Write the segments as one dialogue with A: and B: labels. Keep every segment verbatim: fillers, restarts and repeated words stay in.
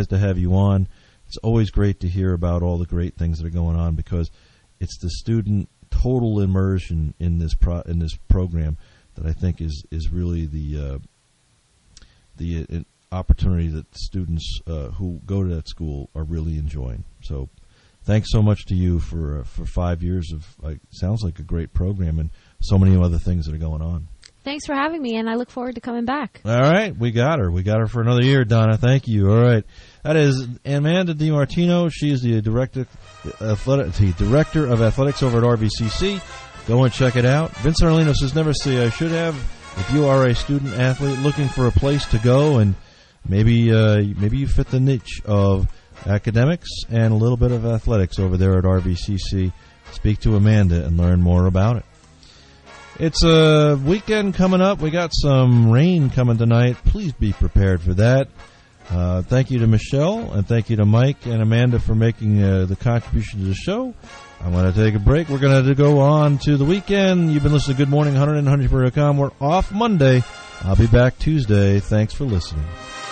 A: to have you on. It's always great to hear about all the great things that are going on because it's the student total immersion in this pro, in this program that I think is is really the uh, the uh, opportunity that students uh, who go to that school are really enjoying. So, thanks so much to you for uh, for five years of like sounds like a great program and so many other things that are going on.
B: Thanks for having me, and I look forward to coming back.
A: All right, we got her. We got her for another year, Donna. Thank you. All right, that is Amanda DiMartino. She is the director, athletic, the director of athletics over at R V C C. Go and check it out. Vince Arlino says, "Never say I should have." If you are a student athlete looking for a place to go, and maybe uh, maybe you fit the niche of academics and a little bit of athletics over there at R V C C, speak to Amanda and learn more about it. It's a weekend coming up. We got some rain coming tonight. Please be prepared for that. Uh, thank you to Michelle, and thank you to Mike and Amanda for making uh, the contribution to the show. I'm going to take a break. We're going to go on to the weekend. You've been listening to Good Morning one hundred and one hundred dot com. We're off Monday. I'll be back Tuesday. Thanks for listening.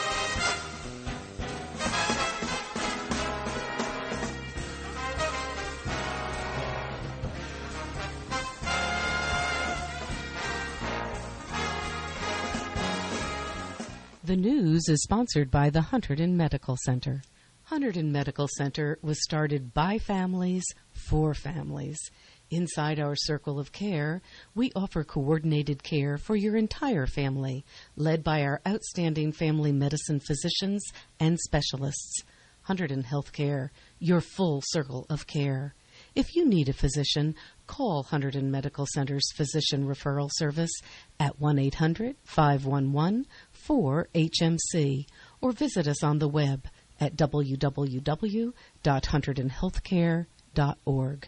C: The news is sponsored by the Hunterdon Medical Center. Hunterdon Medical Center was started by families for families. Inside our circle of care, we offer coordinated care for your entire family, led by our outstanding family medicine physicians and specialists. Hunterdon Healthcare, your full circle of care. If you need a physician, call Hunterdon Medical Center's Physician Referral Service at one eight hundred, five one one, four H M C or visit us on the web at w w w dot hunterdon healthcare dot org.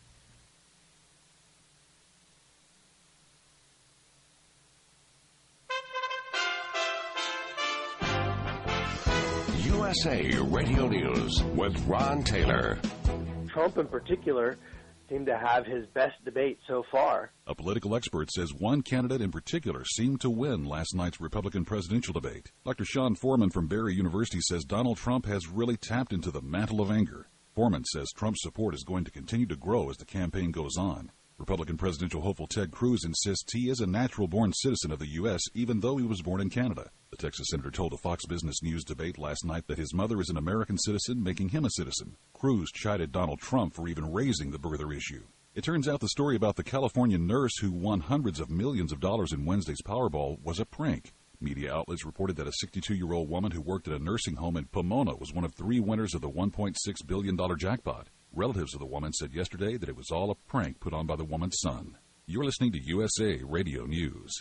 D: U S A Radio News with Ron Taylor.
E: Trump in particular seemed to have his best debate so far.
F: A political expert says one candidate in particular seemed to win last night's Republican presidential debate. Doctor Sean Foreman from Barry University says Donald Trump has really tapped into the mantle of anger. Foreman says Trump's support is going to continue to grow as the campaign goes on. Republican presidential hopeful Ted Cruz insists he is a natural-born citizen of the U S even though he was born in Canada. The Texas senator told a Fox Business News debate last night that his mother is an American citizen, making him a citizen. Cruz chided Donald Trump for even raising the birther issue. It turns out the story about the California nurse who won hundreds of millions of dollars in Wednesday's Powerball was a prank. Media outlets reported that a sixty-two-year-old woman who worked at a nursing home in Pomona was one of three winners of the one point six billion dollars jackpot. Relatives of the woman said yesterday that it was all a prank put on by the woman's son. You're listening to U S A Radio News.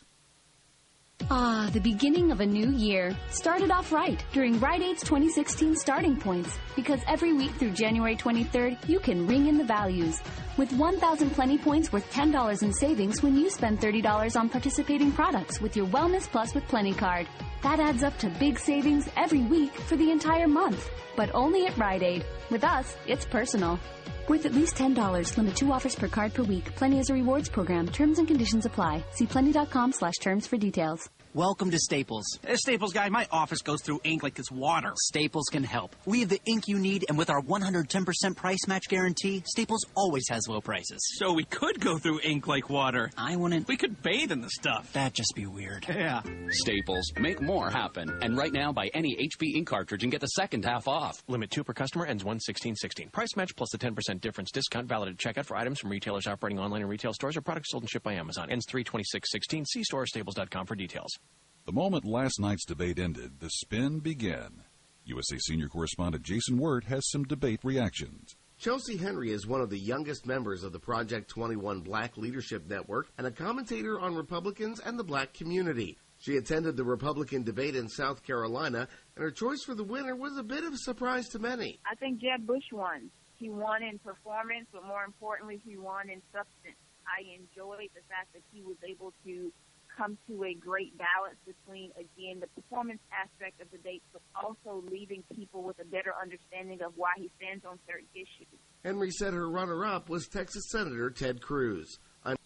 G: Ah, the beginning of a new year. Started off right during Rite Aid's twenty sixteen Starting Points, because every week through January twenty-third, you can ring in the values. With one thousand Plenty Points worth ten dollars in savings when you spend thirty dollars on participating products with your Wellness Plus with Plenty card. That adds up to big savings every week for the entire month, but only at Rite Aid. With us, it's personal. Worth at least ten dollars. Limit two offers per card per week. Plenty is a rewards program. Terms and conditions apply. See plenty.com slash terms for details.
H: Welcome to Staples.
I: Hey, Staples guy, my office goes through ink like it's water.
H: Staples can help. We have the ink you need, and with our one hundred ten percent price match guarantee, Staples always has low prices.
I: So we could go through ink like water.
H: I wouldn't.
I: We could bathe in the stuff.
H: That'd just be weird.
I: Yeah.
J: Staples. Make more happen. And right now, buy any H P ink cartridge and get the second half off.
K: Limit two per customer, ends one sixteen sixteen. Price match plus the ten percent difference discount valid at checkout for items from retailers operating online and retail stores or products sold and shipped by Amazon. Ends three twenty-six sixteen. See store or staples dot com for details.
F: The moment last night's debate ended, the spin began. U S A senior correspondent Jason Wirt has some debate reactions.
L: Chelsea Henry is one of the youngest members of the Project twenty-one Black Leadership Network and a commentator on Republicans and the black community. She attended the Republican debate in South Carolina, and her choice for the winner was a bit of a surprise to many.
M: I think Jeb Bush won. He won in performance, but more importantly, he won in substance. I enjoyed the fact that he was able to come to a great balance between, again, the performance aspect of the debate, but also leaving people with a better understanding of why he stands on certain issues.
L: Henry said her runner-up was Texas Senator Ted Cruz. I'm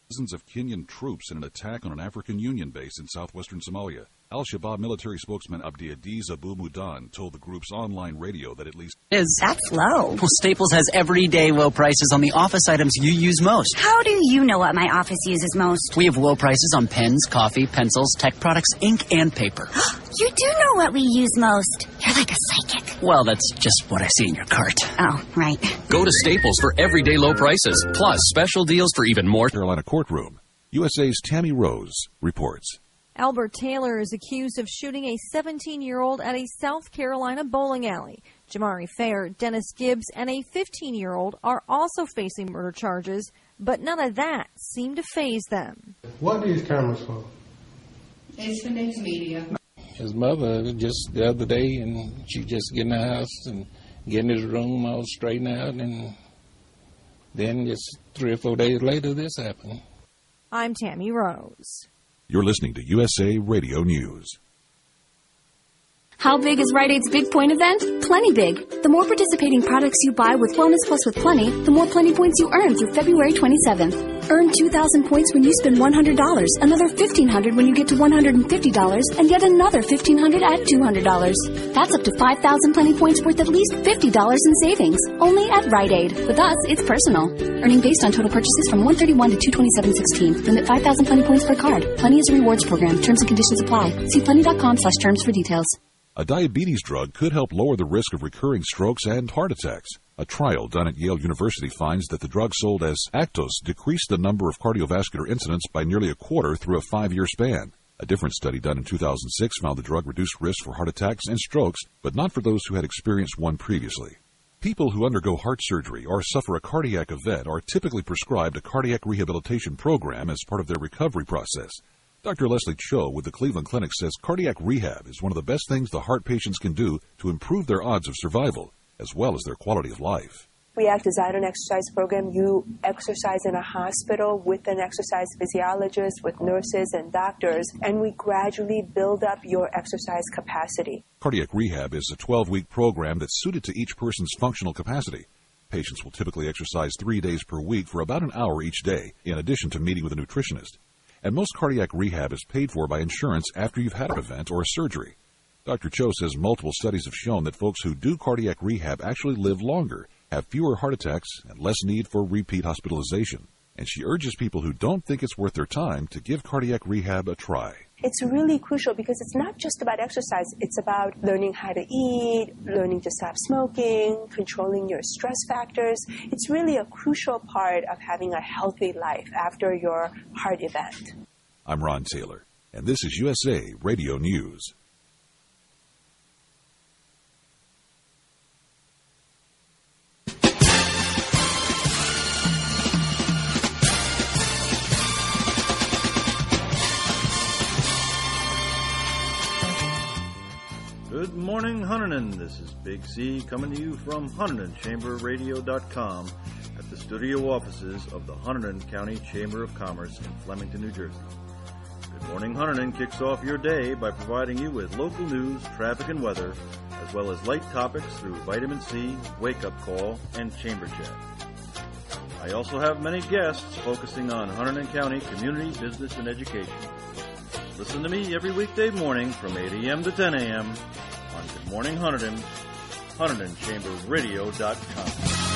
F: Dozens of Kenyan troops in an attack on an African Union base in southwestern Somalia. Al-Shabaab military spokesman Abdiaziz Abu Mudan told the group's online radio that at least
H: Is That's low. Well, Staples has everyday low prices on the office items you use most.
N: How do you know what my office uses most?
H: We have low prices on pens, coffee, pencils, tech products, ink, and paper.
N: You do know what we use most. You're like a psychic.
H: Well, that's just what I see in your cart.
N: Oh, right.
J: Go to Staples for everyday low prices, plus special deals for even more.
F: Carolina courtroom. U S A's Tammy Rose reports.
O: Albert Taylor is accused of shooting a seventeen-year-old at a South Carolina bowling alley. Jamari Fair, Dennis Gibbs, and a fifteen-year-old are also facing murder charges, but none of that seemed to faze them.
P: What are these cameras for?
Q: It's for news media.
R: His mother just the other day, and she just get in the house and get in his room all straightened out, and then just three or four days later, this happened.
O: I'm Tammy Rose.
F: You're listening to U S A Radio News.
G: How big is Rite Aid's Big Point event? Plenty big. The more participating products you buy with Wellness Plus with Plenty, the more Plenty points you earn through February twenty-seventh. Earn two thousand points when you spend one hundred dollars, another fifteen hundred dollars when you get to one hundred fifty dollars, and yet another fifteen hundred dollars at two hundred dollars. That's up to five thousand Plenty points worth at least fifty dollars in savings. Only at Rite Aid. With us, it's personal. Earning based on total purchases from one thirty-one to two twenty-seven sixteen. Limit five thousand Plenty points per card. Plenty is a rewards program. Terms and conditions apply. See plenty.com slash terms for details.
F: A diabetes drug could help lower the risk of recurring strokes and heart attacks. A trial done at Yale University finds that the drug sold as Actos decreased the number of cardiovascular incidents by nearly a quarter through a five-year span. A different study done in two thousand six found the drug reduced risk for heart attacks and strokes, but not for those who had experienced one previously. People who undergo heart surgery or suffer a cardiac event are typically prescribed a cardiac rehabilitation program as part of their recovery process. Doctor Leslie Cho with the Cleveland Clinic says cardiac rehab is one of the best things the heart patients can do to improve their odds of survival, as well as their quality of life.
S: We have designed an exercise program. You exercise in a hospital with an exercise physiologist, with nurses and doctors, and we gradually build up your exercise capacity.
F: Cardiac rehab is a twelve-week program that's suited to each person's functional capacity. Patients will typically exercise three days per week for about an hour each day, in addition to meeting with a nutritionist. And most cardiac rehab is paid for by insurance after you've had an event or a surgery. Doctor Cho says multiple studies have shown that folks who do cardiac rehab actually live longer, have fewer heart attacks, and less need for repeat hospitalization. And she urges people who don't think it's worth their time to give cardiac rehab a try.
S: It's really crucial because it's not just about exercise. It's about learning how to eat, learning to stop smoking, controlling your stress factors. It's really a crucial part of having a healthy life after your heart event.
F: I'm Ron Taylor, and this is U S A Radio News.
T: Good morning, Hunterdon. This is Big C coming to you from Hunterdon Chamber Radio dot com at the studio offices of the Hunterdon County Chamber of Commerce in Flemington, New Jersey. Good Morning Hunterdon kicks off your day by providing you with local news, traffic, and weather, as well as light topics through Vitamin C, Wake Up Call, and Chamber Chat. I also have many guests focusing on Hunterdon County community, business, and education. Listen to me every weekday morning from eight a.m. to ten a.m. on Good Morning Hunterdon, Hunterdon Chamber Radio dot com.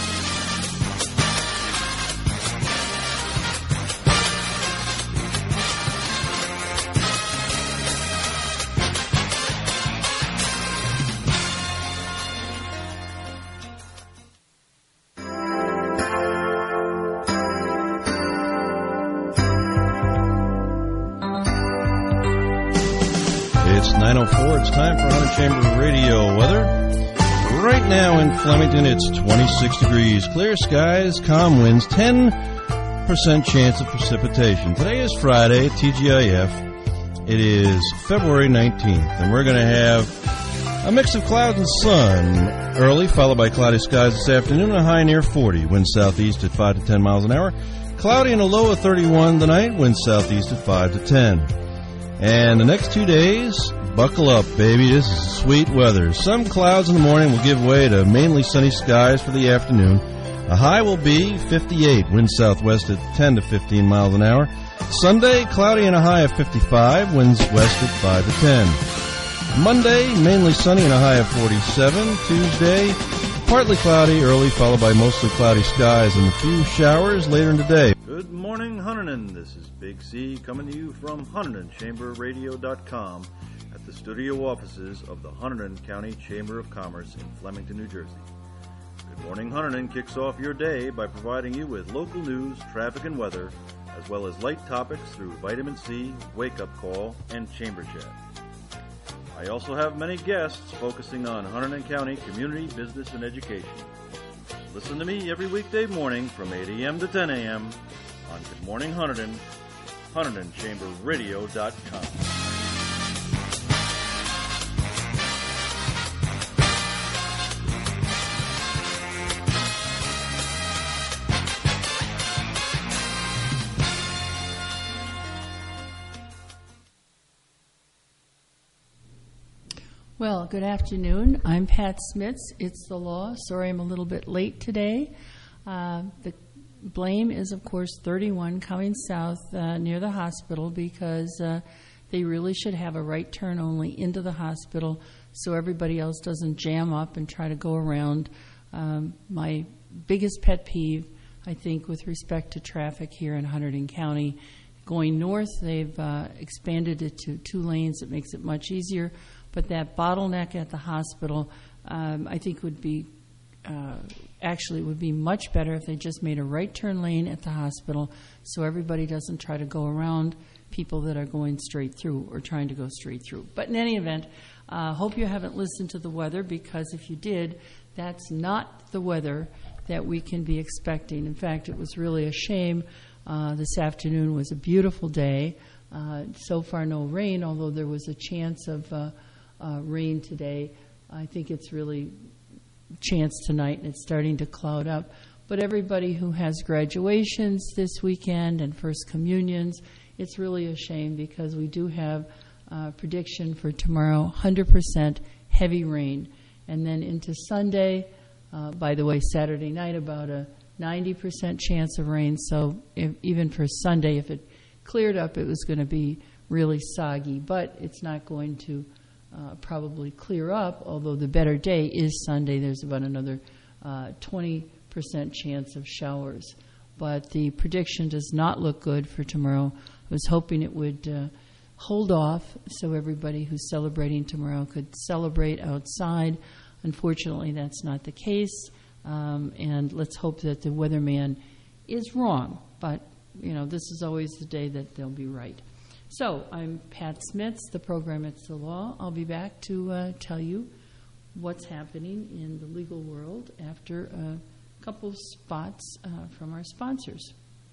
A: nine oh four, it's time for Hunterdon Chamber Radio weather. Right now in Flemington, it's twenty-six degrees, clear skies, calm winds, ten percent chance of precipitation. Today is Friday, T G I F. It is February nineteenth, and we're going to have a mix of clouds and sun early, followed by cloudy skies this afternoon, a high near forty, wind southeast at five to ten miles an hour. Cloudy and a low of thirty-one tonight, wind southeast at five to ten. And the next two days, Buckle up, baby. This is sweet weather. Some clouds in the morning will give way to mainly sunny skies for the afternoon. The high will be fifty-eight, wind southwest at ten to fifteen miles an hour. Sunday, cloudy and a high of fifty-five, winds west at five to ten. Monday, mainly sunny and a high of forty-seven. Tuesday, partly cloudy early, followed by mostly cloudy skies and a few showers later in the day.
T: Good morning, Hunterdon. This is Big C coming to you from Hunterdon Chamber Radio dot com at the studio offices of the Hunterdon County Chamber of Commerce in Flemington, New Jersey. Good morning, Hunterdon kicks off your day by providing you with local news, traffic, and weather, as well as light topics through Vitamin C, Wake Up Call, and Chamber Chat. I also have many guests focusing on Hunterdon County community, business, and education. Listen to me every weekday morning from eight a.m. to ten a.m. on Good Morning Hunterdon, Hunterdon Chamber Radio dot com.
P: Well, good afternoon. I'm Pat Smits. It's the law. Sorry I'm a little bit late today. Uh, the blame is, of course, thirty-one coming south uh, near the hospital because uh, they really should have a right turn only into the hospital so everybody else doesn't jam up and try to go around. Um, my biggest pet peeve, I think, with respect to traffic here in Hunterdon County, going north, they've uh, expanded it to two lanes. It makes it much easier. But that bottleneck at the hospital, um, I think would be, uh, actually would be much better if they just made a right turn lane at the hospital so everybody doesn't try to go around people that are going straight through or trying to go straight through. But in any event, I uh, hope you haven't listened to the weather, because if you did, that's not the weather that we can be expecting. In fact, it was really a shame. Uh, this afternoon was a beautiful day. Uh, so far no rain, although there was a chance of uh, Uh, rain today. I think it's really chance tonight, and it's starting to cloud up. But everybody who has graduations this weekend and first communions, it's really a shame, because we do have a prediction for tomorrow, one hundred percent heavy rain. And then into Sunday, uh, by the way, Saturday night, about a ninety percent chance of rain. So if, even for Sunday, if it cleared up, it was going to be really soggy. But it's not going to Uh, probably clear up, although the better day is Sunday. There's about another uh, twenty percent chance of showers. But the prediction does not look good for tomorrow. I was hoping it would uh, hold off so everybody who's celebrating tomorrow could celebrate outside. Unfortunately, that's not the case. Um, and let's hope that the weatherman is wrong. But, you know, this is always the day that they'll be right. So I'm Pat Smits, the program It's the Law. I'll be back to uh, tell you what's happening in the legal world after a couple spots uh, from our sponsors.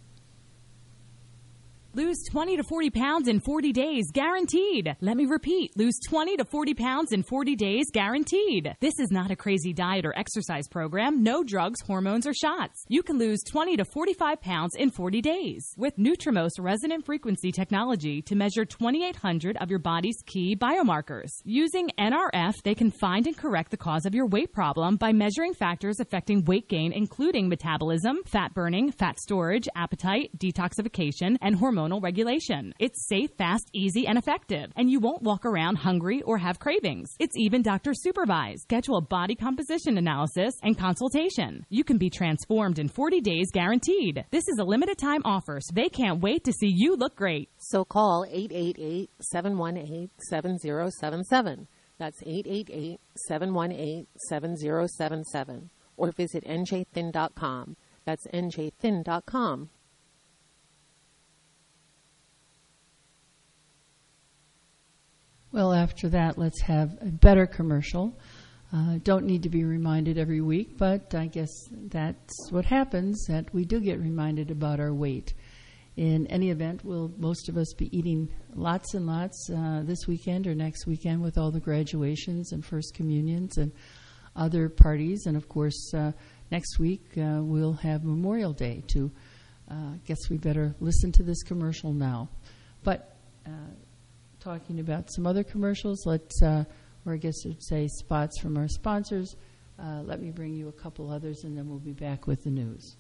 U: Lose twenty to forty pounds in forty days, guaranteed. Let me repeat, lose twenty to forty pounds in forty days, guaranteed. This is not a crazy diet or exercise program. No drugs, hormones, or shots. You can lose twenty to forty-five pounds in forty days with Nutrimost resonant frequency technology to measure twenty-eight hundred of your body's key biomarkers. Using N R F, they can find and correct the cause of your weight problem by measuring factors affecting weight gain, including metabolism, fat burning, fat storage, appetite, detoxification, and hormonal regulation. It's safe, fast, easy, and effective, and you won't walk around hungry or have cravings. It's even doctor supervised. Schedule a body composition analysis and consultation. You can be transformed in forty days, guaranteed. This is a limited time offer, so they can't wait to see you look great.
V: So call eight eight eight, seven one eight, seven zero seven seven. That's eight eight eight, seven one eight, seven zero seven seven. Or visit N J thin dot com. That's N J thin dot com.
P: Well, after that, let's have a better commercial. Uh, don't need to be reminded every week, but I guess that's what happens, that we do get reminded about our weight. In any event, will most of us be eating lots and lots uh, this weekend or next weekend with all the graduations and first communions and other parties. And, of course, uh, next week uh, we'll have Memorial Day, too. I uh, guess we better listen to this commercial now. But uh, talking about some other commercials, let's, uh, or I guess I'd say spots from our sponsors. Uh, let me bring you a couple others, and then we'll be back with the news.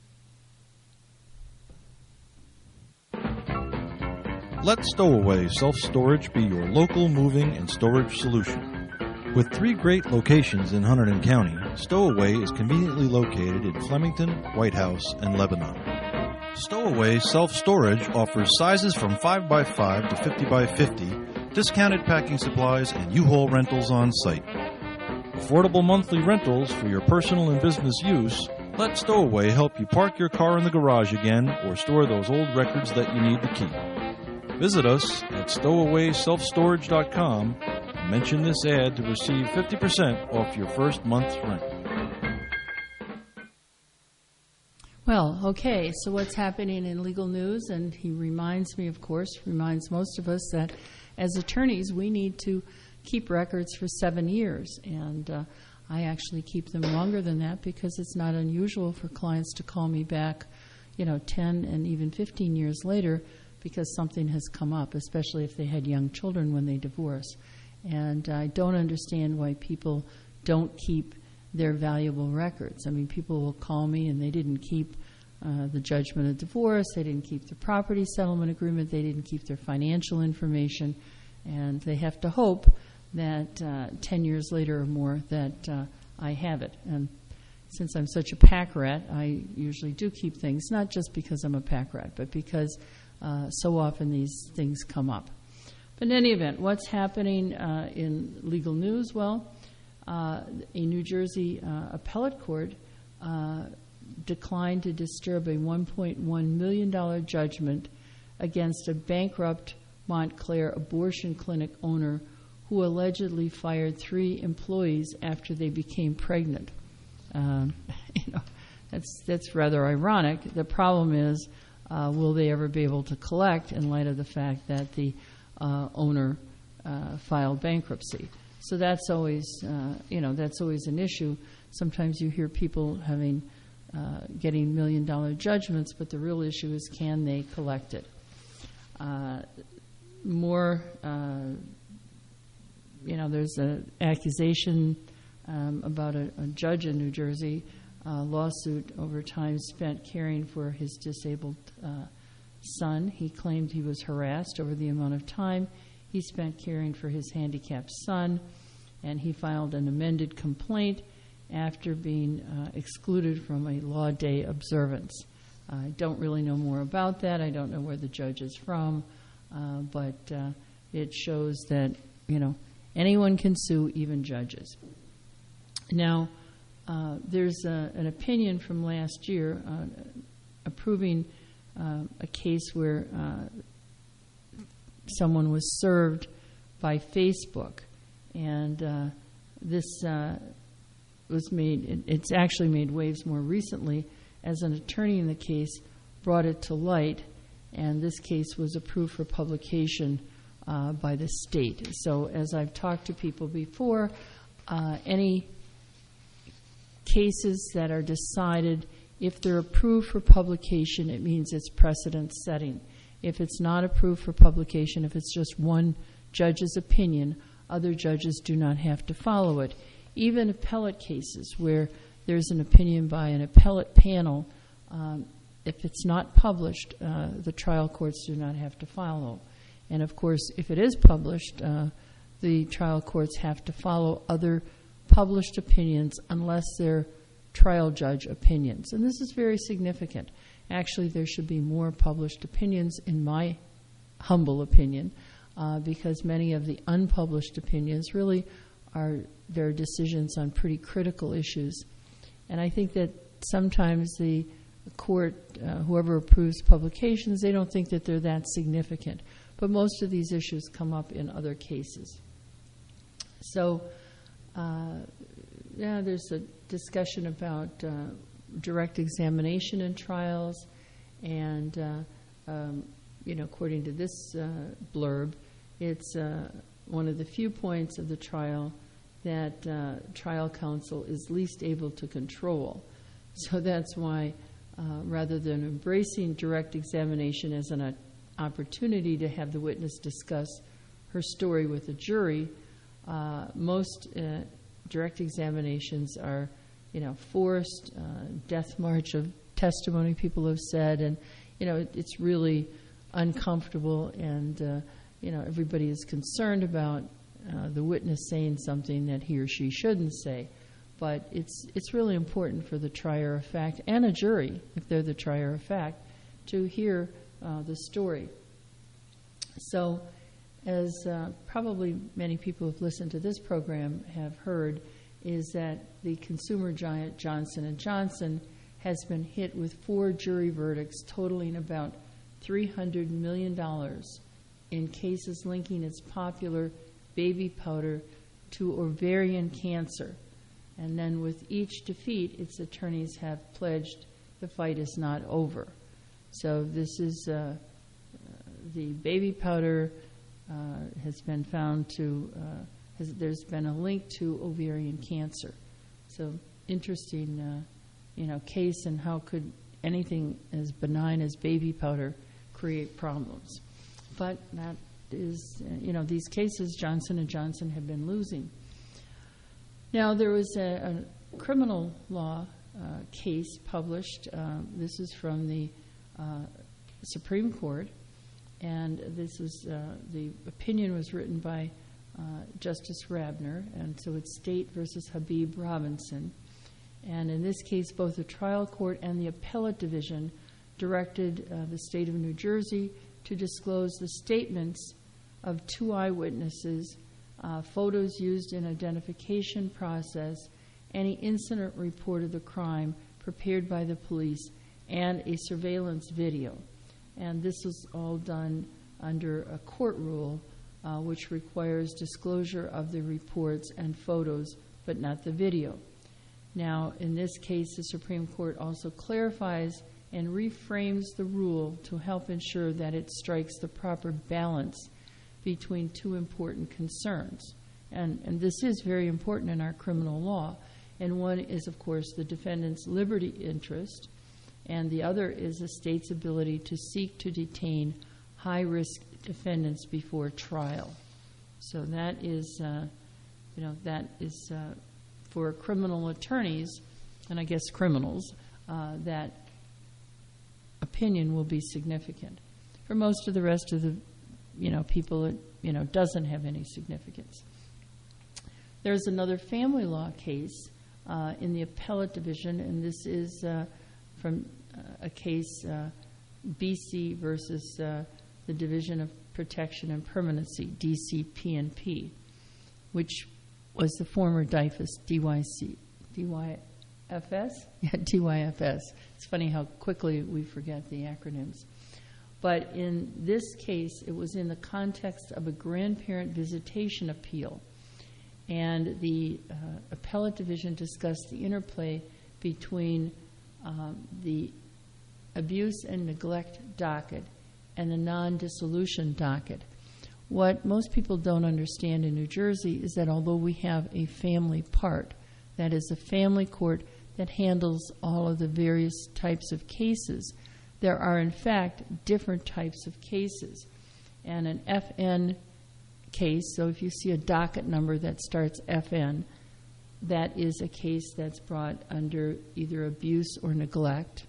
A: Let Stowaway Self-Storage be your local moving and storage solution. With three great locations in Hunterdon County, Stowaway is conveniently located in Flemington, White House, and Lebanon. Stowaway Self-Storage offers sizes from five by five to fifty by fifty, discounted packing supplies, and U-Haul rentals on site. Affordable monthly rentals for your personal and business use. Let Stowaway help you park your car in the garage again or store those old records that you need to keep. Visit us at stowaway self storage dot com and mention this ad to receive fifty percent off your first month's rent.
P: Well, okay, so what's happening in legal news? And he reminds me, of course, reminds most of us that as attorneys we need to keep records for seven years. And uh, I actually keep them longer than that because it's not unusual for clients to call me back, you know, ten and even fifteen years later because something has come up, especially if they had young children when they divorce. And I don't understand why people don't keep their valuable records. I mean, people will call me and they didn't keep uh, the judgment of divorce, they didn't keep the property settlement agreement, they didn't keep their financial information, and they have to hope that uh, ten years later or more that uh, I have it. And since I'm such a pack rat, I usually do keep things, not just because I'm a pack rat, but because uh, so often these things come up. But in any event, what's happening uh, in legal news? Well, uh, a New Jersey uh, appellate court uh, declined to disturb a one point one million dollars judgment against a bankrupt Montclair abortion clinic owner who allegedly fired three employees after they became pregnant. Um, you know, that's that's rather ironic. The problem is, uh, will they ever be able to collect in light of the fact that the uh, owner uh, filed bankruptcy? So that's always, uh, you know, that's always an issue. Sometimes you hear people having uh, getting million dollar judgments, but the real issue is, can they collect it? Uh, more. Uh, You know, there's an accusation um, about a, a judge in New Jersey, uh, lawsuit over time spent caring for his disabled uh, son. He claimed he was harassed over the amount of time he spent caring for his handicapped son, and he filed an amended complaint after being uh, excluded from a law day observance. I don't really know more about that. I don't know where the judge is from, uh, but uh, it shows that, you know, anyone can sue, even judges. Now, uh, there's a, an opinion from last year uh, approving uh, a case where uh, someone was served by Facebook, and uh, this uh, was made, it, it's actually made waves more recently as an attorney in the case brought it to light, and this case was approved for publication Uh, by the state. So as I've talked to people before, uh, any cases that are decided, if they're approved for publication, it means it's precedent setting. If it's not approved for publication, if it's just one judge's opinion, other judges do not have to follow it. Even appellate cases where there's an opinion by an appellate panel, um, if it's not published, uh, the trial courts do not have to follow. And, of course, if it is published, uh, the trial courts have to follow other published opinions unless they're trial judge opinions. And this is very significant. Actually, there should be more published opinions, in my humble opinion, uh, because many of the unpublished opinions really are their decisions on pretty critical issues. And I think that sometimes the court, uh, whoever approves publications, they don't think that they're that significant. But most of these issues come up in other cases. So, uh, yeah, there's a discussion about uh, direct examination in trials, and uh, um, you know, according to this uh, blurb, it's uh, one of the few points of the trial that uh, trial counsel is least able to control. So that's why, uh, rather than embracing direct examination as an opportunity to have the witness discuss her story with a jury, uh, most uh, direct examinations are, you know, forced, uh, death march of testimony, people have said, and, you know, it, it's really uncomfortable, and, uh, you know, everybody is concerned about uh, the witness saying something that he or she shouldn't say. But it's it's really important for the trier of fact and a jury, if they're the trier of fact, to hear uh, the story. So, as uh, probably many people who've listened to this program have heard, is that the consumer giant Johnson and Johnson has been hit with four jury verdicts totaling about three hundred million dollars in cases linking its popular baby powder to ovarian cancer. And then with each defeat, its attorneys have pledged the fight is not over. So this is uh, the baby powder uh, has been found to, uh, has, there's been a link to ovarian cancer. So interesting, uh, you know, case, and how could anything as benign as baby powder create problems? But that is, uh, you know, these cases Johnson and Johnson have been losing. Now, there was a, a criminal law uh, case published. Uh, this is from the uh, Supreme Court, and this is uh, the opinion was written by uh, Justice Rabner, and so it's State versus Habib Robinson. And in this case, both the trial court and the appellate division directed uh, the state of New Jersey to disclose the statements of two eyewitnesses, Uh, photos used in identification process, any incident report of the crime prepared by the police, and a surveillance video. And this was all done under a court rule uh, which requires disclosure of the reports and photos, but not the video. Now, in this case, the Supreme Court also clarifies and reframes the rule to help ensure that it strikes the proper balance between two important concerns. And, and this is very important in our criminal law. And one is, of course, the defendant's liberty interest, and the other is the state's ability to seek to detain high-risk defendants before trial. So that is, uh, you know, that is uh, for criminal attorneys, and I guess criminals, uh, that opinion will be significant. For most of the rest of the you know, people, it, you know, doesn't have any significance. There's another family law case uh, in the appellate division, and this is uh, from uh, a case, uh, B C versus uh, the Division of Protection and Permanency, D C P N P, which was the former DYFS, D Y C, D Y F S? Yeah, D Y F S. It's funny how quickly we forget the acronyms. But in this case, it was in the context of a grandparent visitation appeal. And the uh, appellate division discussed the interplay between um, the abuse and neglect docket and the non-dissolution docket. What most people don't understand in New Jersey is that although we have a family part, that is a family court that handles all of the various types of cases, there are, in fact, different types of cases. And an F N case, so if you see a docket number that starts F N, that is a case that's brought under either abuse or neglect.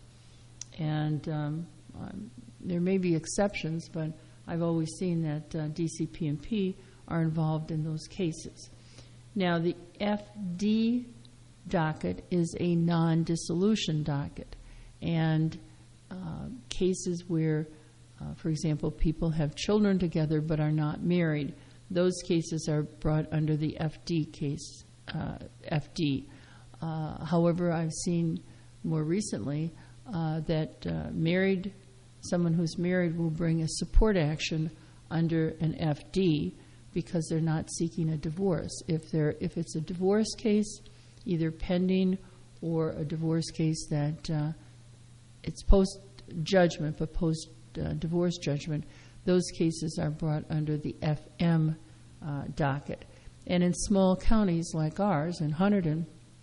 P: And um, um, there may be exceptions, but I've always seen that uh, D C P and P are involved in those cases. Now, the F D docket is a non-dissolution docket. And Uh, cases where, uh, for example, people have children together but are not married, those cases are brought under the F D case, uh, F D. Uh, however, I've seen more recently uh, that uh, married, someone who's married will bring a support action under an F D because they're not seeking a divorce. If they're, if it's a divorce case, either pending or a divorce case that uh, it's post-judgment, but post-divorce uh, judgment, those cases are brought under the F M uh, docket. And in small counties like ours, in Hunterdon,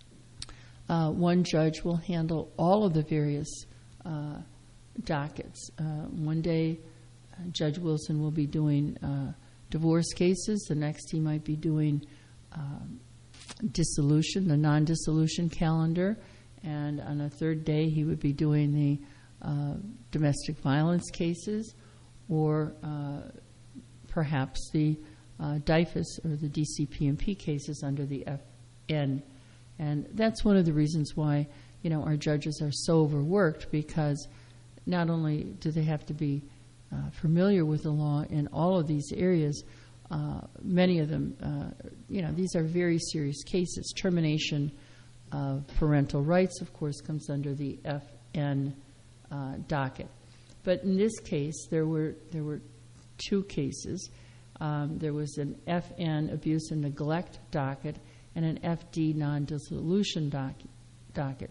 P: uh, one judge will handle all of the various uh, dockets. Uh, one day, uh, Judge Wilson will be doing uh, divorce cases. The next he might be doing um, dissolution, the non-dissolution calendar. And on a third day, he would be doing the uh, domestic violence cases, or uh, perhaps the uh, D I F U S or the D C P M P cases under the F N. And that's one of the reasons why, you know, our judges are so overworked, because not only do they have to be uh, familiar with the law in all of these areas, uh, many of them, uh, you know, these are very serious cases. Termination of parental rights, of course, comes under the F N uh, docket. But in this case, there were there were two cases. Um, there was an F N abuse and neglect docket and an F D non-dissolution doc- docket.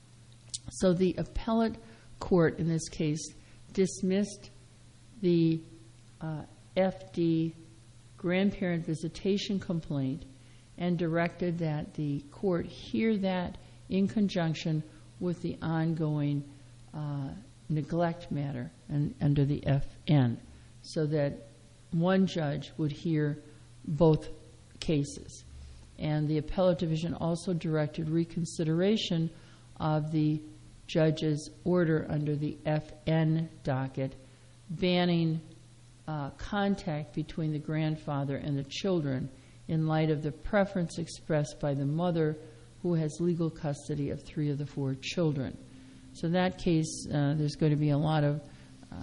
P: So the appellate court in this case dismissed the uh, F D grandparent visitation complaint and directed that the court hear that in conjunction with the ongoing uh, neglect matter and under the F N, so that one judge would hear both cases. And the appellate division also directed reconsideration of the judge's order under the F N docket, banning uh, contact between the grandfather and the children in light of the preference expressed by the mother, who has legal custody of three of the four children. So in that case, uh, there's going to be a lot of uh,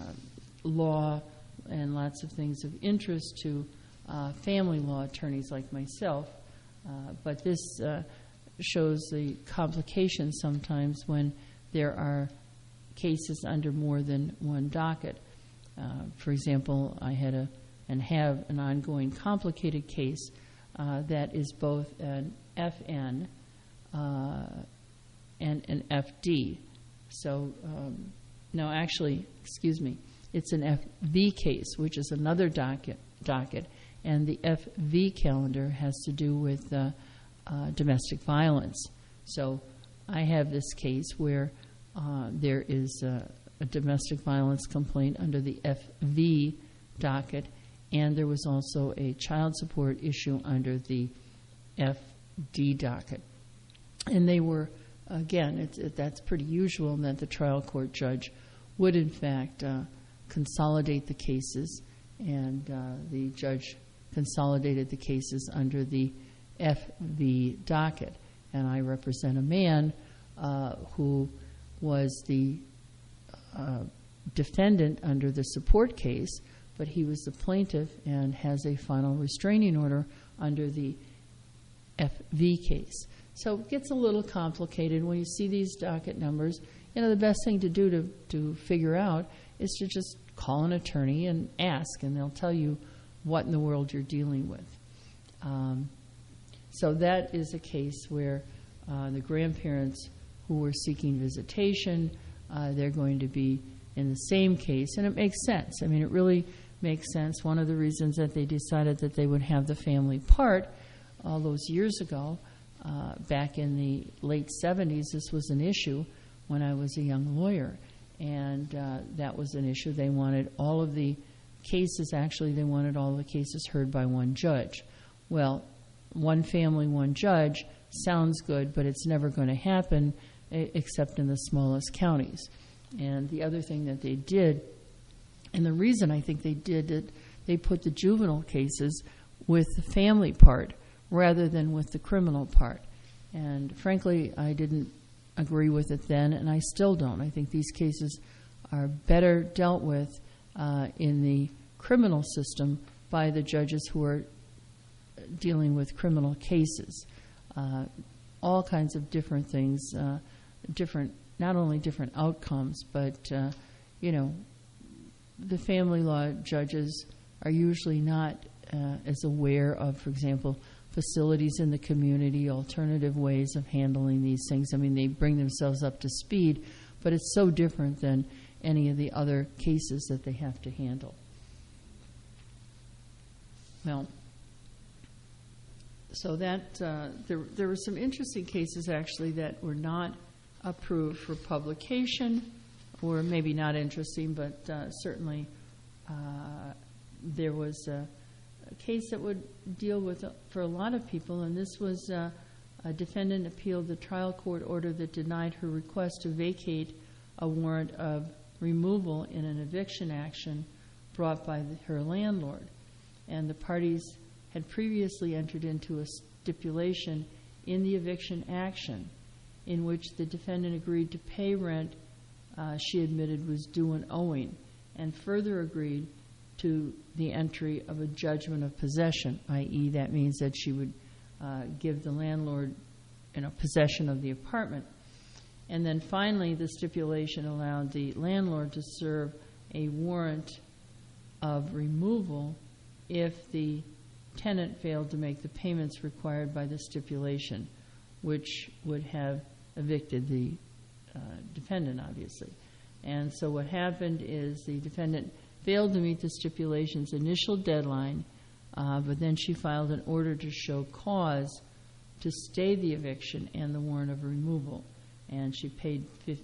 P: law and lots of things of interest to uh, family law attorneys like myself. Uh, but this uh, shows the complications sometimes when there are cases under more than one docket. Uh, for example, I had a and have an ongoing complicated case uh, that is both an F N uh, and an F D. So, um, no, actually, excuse me, it's an F V case, which is another docket, docket, and the F V calendar has to do with uh, uh, domestic violence. So I have this case where uh, there is uh, a domestic violence complaint under the F V docket, and there was also a child support issue under the F D docket. And they were, again, it's, it, that's pretty usual that the trial court judge would, in fact, uh, consolidate the cases, and uh, the judge consolidated the cases under the F V docket. And I represent a man uh, who was the uh, defendant under the support case, but he was the plaintiff and has a final restraining order under the F V case. So it gets a little complicated when you see these docket numbers. You know, the best thing to do to, to figure out is to just call an attorney and ask, and they'll tell you what in the world you're dealing with. Um, so that is a case where uh, the grandparents who were seeking visitation, uh, they're going to be in the same case, and it makes sense. I mean, it really makes sense. One of the reasons that they decided that they would have the family part all those years ago, uh, back in the late seventies, this was an issue when I was a young lawyer, and uh, that was an issue. They wanted all of the cases, actually they wanted all of the cases heard by one judge. Well, one family, one judge sounds good, but it's never going to happen except in the smallest counties. And the other thing that they did, and the reason I think they did it, they put the juvenile cases with the family part rather than with the criminal part. And frankly, I didn't agree with it then, and I still don't. I think these cases are better dealt with uh, in the criminal system by the judges who are dealing with criminal cases. Uh, all kinds of different things, uh, different, not only different outcomes, but, uh, you know, the family law judges are usually not uh, as aware of, for example, facilities in the community, alternative ways of handling these things. I mean, they bring themselves up to speed, but it's so different than any of the other cases that they have to handle. Well, so that uh, there, there were some interesting cases actually that were not approved for publication, or maybe not interesting, but uh, certainly uh, there was uh, case that would deal with, uh, for a lot of people, and this was uh, a defendant appealed the trial court order that denied her request to vacate a warrant of removal in an eviction action brought by the, her landlord. And the parties had previously entered into a stipulation in the eviction action in which the defendant agreed to pay rent uh, she admitted was due and owing, and further agreed to the entry of a judgment of possession, that is that means that she would uh, give the landlord you know, possession of the apartment. And then finally, the stipulation allowed the landlord to serve a warrant of removal if the tenant failed to make the payments required by the stipulation, which would have evicted the uh, defendant, obviously. And so what happened is the defendant failed to meet the stipulation's initial deadline, uh, but then she filed an order to show cause to stay the eviction and the warrant of removal, and she paid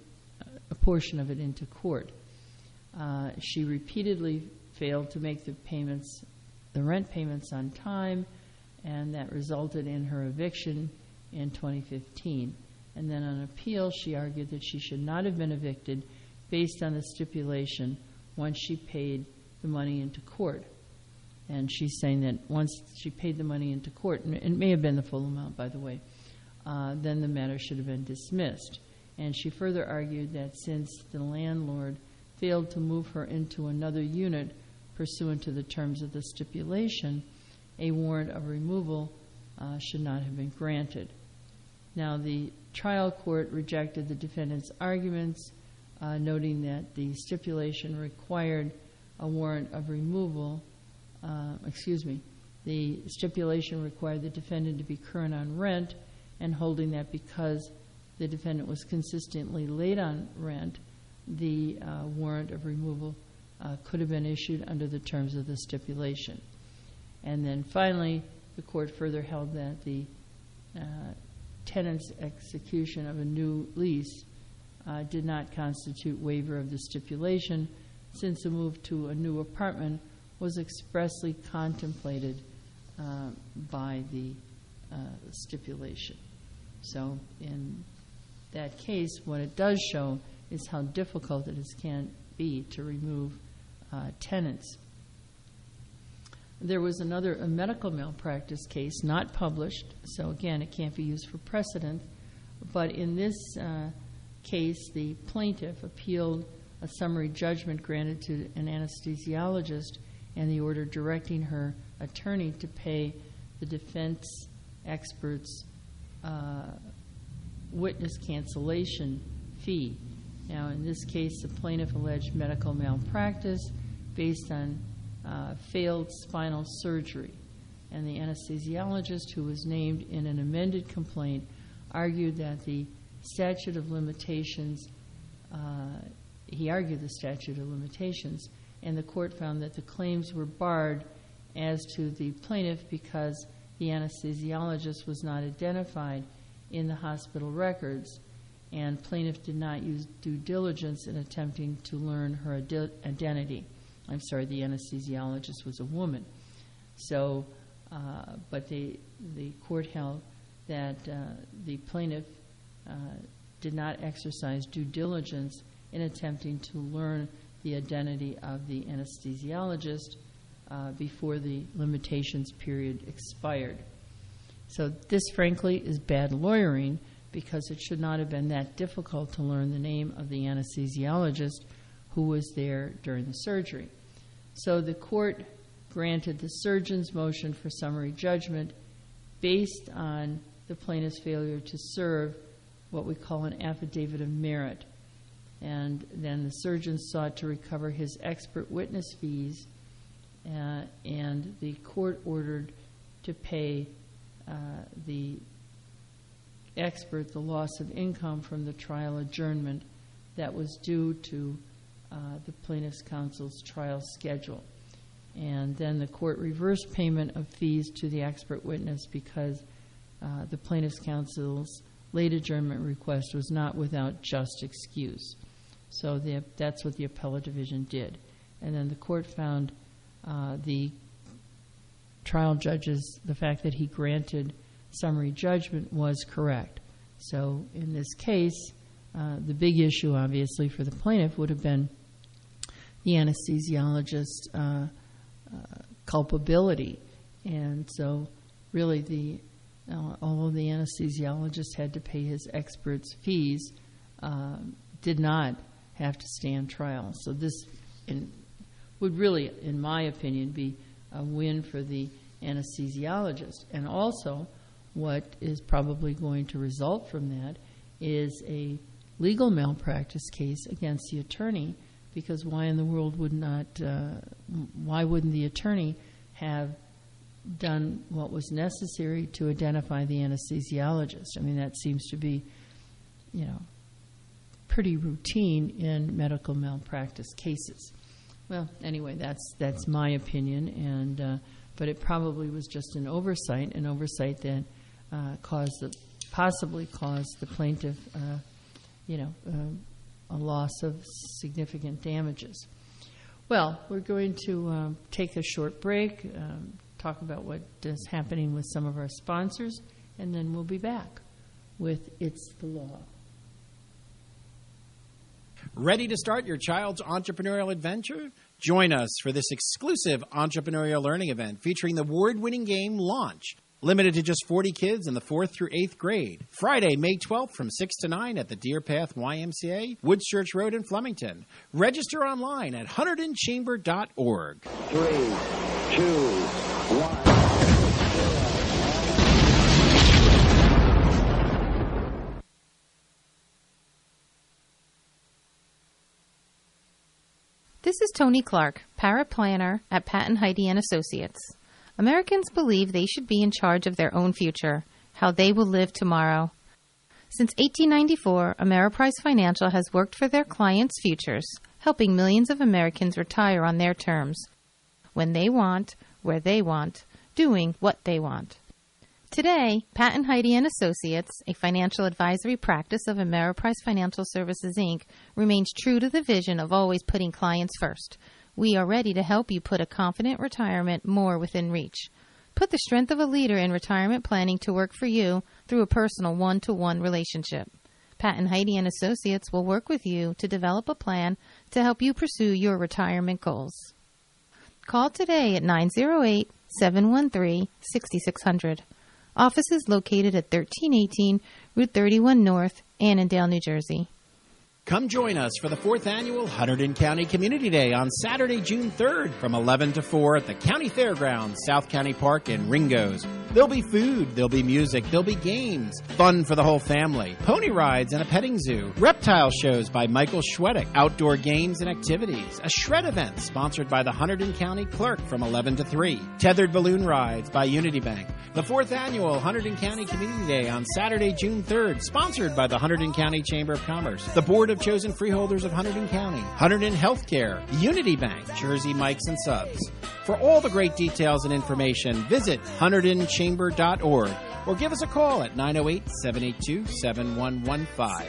P: a portion of it into court. Uh, she repeatedly failed to make the payments, the rent payments on time, and that resulted in her eviction in twenty fifteen. And then on appeal, she argued that she should not have been evicted based on the stipulation once she paid the money into court. And she's saying that once she paid the money into court, and it may have been the full amount, by the way, uh, then the matter should have been dismissed. And she further argued that since the landlord failed to move her into another unit pursuant to the terms of the stipulation, a warrant of removal uh, should not have been granted. Now, the trial court rejected the defendant's arguments, uh, noting that the stipulation required a warrant of removal. Uh, excuse me, the stipulation required the defendant to be current on rent, and holding that because the defendant was consistently late on rent, the uh, warrant of removal uh, could have been issued under the terms of the stipulation. And then finally, the court further held that the uh, tenant's execution of a new lease uh, did not constitute waiver of the stipulation, since a move to a new apartment was expressly contemplated uh, by the uh, stipulation. So in that case, what it does show is how difficult it is, can be to remove uh, tenants. There was another a medical malpractice case, not published, so again, it can't be used for precedent. But in this uh, case, the plaintiff appealed a summary judgment granted to an anesthesiologist and the order directing her attorney to pay the defense expert's uh, witness cancellation fee. Now, in this case, the plaintiff alleged medical malpractice based on uh, failed spinal surgery, and the anesthesiologist, who was named in an amended complaint, argued that the statute of limitations, uh, he argued the statute of limitations, and the court found that the claims were barred as to the plaintiff because the anesthesiologist was not identified in the hospital records, and plaintiff did not use due diligence in attempting to learn her adi- identity. I'm sorry, the anesthesiologist was a woman. So, uh, but the, the court held that uh, the plaintiff uh, did not exercise due diligence in attempting to learn the identity of the anesthesiologist uh, before the limitations period expired. So this, frankly, is bad lawyering, because it should not have been that difficult to learn the name of the anesthesiologist who was there during the surgery. So the court granted the surgeon's motion for summary judgment based on the plaintiff's failure to serve what we call an affidavit of merit. And then the surgeon sought to recover his expert witness fees, uh, and the court ordered to pay uh, the expert the loss of income from the trial adjournment that was due to uh, the plaintiff's counsel's trial schedule. And then the court reversed payment of fees to the expert witness because uh, the plaintiff's counsel's late adjournment request was not without just excuse. So the, that's what the appellate division did. And then the court found uh, the trial judge's, the fact that he granted summary judgment was correct. So in this case, uh, the big issue, obviously, for the plaintiff would have been the anesthesiologist's uh, uh, culpability. And so really, the uh, although the anesthesiologist had to pay his expert's fees, uh, did not have to stand trial. So this in, would really, in my opinion, be a win for the anesthesiologist. And also, what is probably going to result from that is a legal malpractice case against the attorney, because why in the world would not, uh, why wouldn't the attorney have done what was necessary to identify the anesthesiologist? I mean, that seems to be, you know, pretty routine in medical malpractice cases. Well, anyway, that's that's my opinion, and uh, but it probably was just an oversight, an oversight that uh, caused the possibly caused the plaintiff, uh, you know, uh, a loss of significant damages. Well, we're going to um, take a short break, um, talk about what is happening with some of our sponsors, and then we'll be back with It's the Law.
B: Ready to start your child's entrepreneurial adventure? Join us for this exclusive entrepreneurial learning event featuring the award-winning game Launch, limited to just forty kids in the fourth through eighth grade. Friday, May twelfth from six to nine at the Deer Path Y M C A, Woods Church Road in Flemington. Register online at hunterdon chamber dot org.
C: Three, two, one.
W: This is Tony Clark, paraplanner at Patton Heidi and Associates. Americans believe they should be in charge of their own future, how they will live tomorrow. Since eighteen ninety-four, Ameriprise Financial has worked for their clients' futures, helping millions of Americans retire on their terms, when they want, where they want, doing what they want. Today, Patton Heidi and Associates, a financial advisory practice of Ameriprise Financial Services, Incorporated, remains true to the vision of always putting clients first. We are ready to help you put a confident retirement more within reach. Put the strength of a leader in retirement planning to work for you through a personal one-to-one relationship. Patton Heidi and Associates will work with you to develop a plan to help you pursue your retirement goals. Call today at nine zero eight, seven one three, six six zero zero. Office is located at thirteen eighteen Route thirty-one North, Annandale, New Jersey.
B: Come join us for the fourth annual Hunterdon County Community Day on Saturday, June third from eleven to four at the County Fairgrounds, South County Park in Ringo's. There'll be food, there'll be music, there'll be games, fun for the whole family, pony rides and a petting zoo, reptile shows by Michael Schwedick, outdoor games and activities, a shred event sponsored by the Hunterdon County Clerk from eleven to three, tethered balloon rides by Unity Bank. The fourth annual Hunterdon County Community Day on Saturday, June third, sponsored by the Hunterdon County Chamber of Commerce, the Board of Chosen Freeholders of Hunterdon County, Hunterdon Healthcare, Unity Bank, Jersey Mikes and Subs. For all the great details and information, visit hunterdon chamber dot org or give us a call at nine oh eight, seven eight two, seven one one five.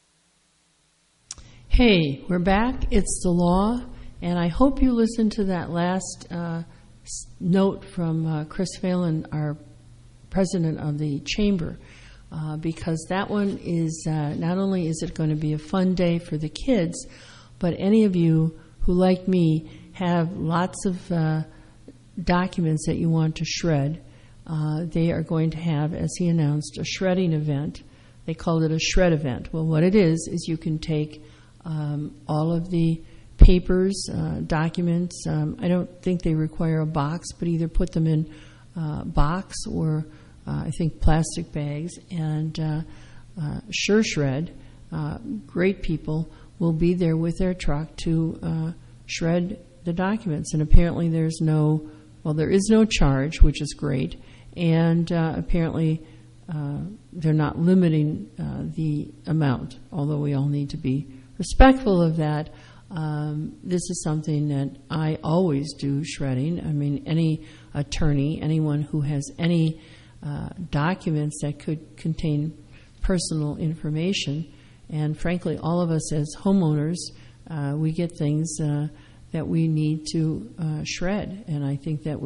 P: Hey, we're back. It's the Law, and I hope you listened to that last uh, note from uh, Chris Phelan, our president of the Chamber. Uh, because that one is, uh, not only is it going to be a fun day for the kids, but any of you who, like me, have lots of uh, documents that you want to shred, uh, they are going to have, as he announced, a shredding event. They called it a shred event. Well, what it is, is you can take um, all of the papers, uh, documents. Um, I don't think they require a box, but either put them in a box or Uh, I think plastic bags, and uh, uh, Sure Shred, uh, great people, will be there with their truck to uh, shred the documents. And apparently there's no, well, there is no charge, which is great, and uh, apparently uh, they're not limiting uh, the amount, although we all need to be respectful of that. Um, this is something that I always do, shredding. I mean, any attorney, anyone who has any Uh, documents that could contain personal information, and frankly, all of us as homeowners, uh, we get things uh, that we need to uh, shred, and I think that we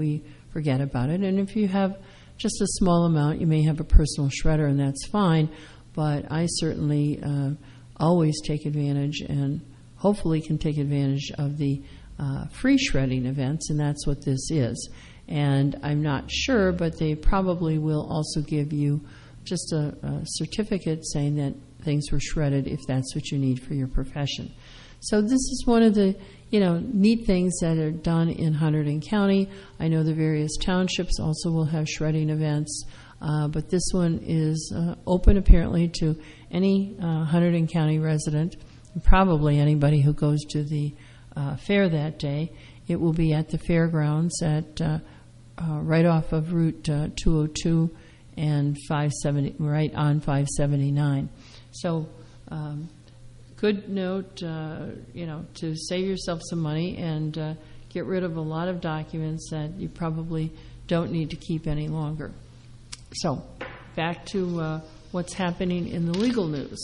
P: forget about it. And if you have just a small amount, you may have a personal shredder, and that's fine. But I certainly uh, always take advantage and hopefully can take advantage of the uh, free shredding events, and that's what this is. And I'm not sure, but they probably will also give you just a, a certificate saying that things were shredded if that's what you need for your profession. So this is one of the, you know, neat things that are done in Hunterdon County. I know the various townships also will have shredding events, uh, but this one is uh, open apparently to any uh, Hunterdon County resident, and probably anybody who goes to the uh, fair that day. It will be at the fairgrounds at uh, uh, right off of Route uh, two oh two and five seventy, right on five seventy-nine. So, um, good note, uh, you know, to save yourself some money and uh, get rid of a lot of documents that you probably don't need to keep any longer. So, back to uh, what's happening in the legal news.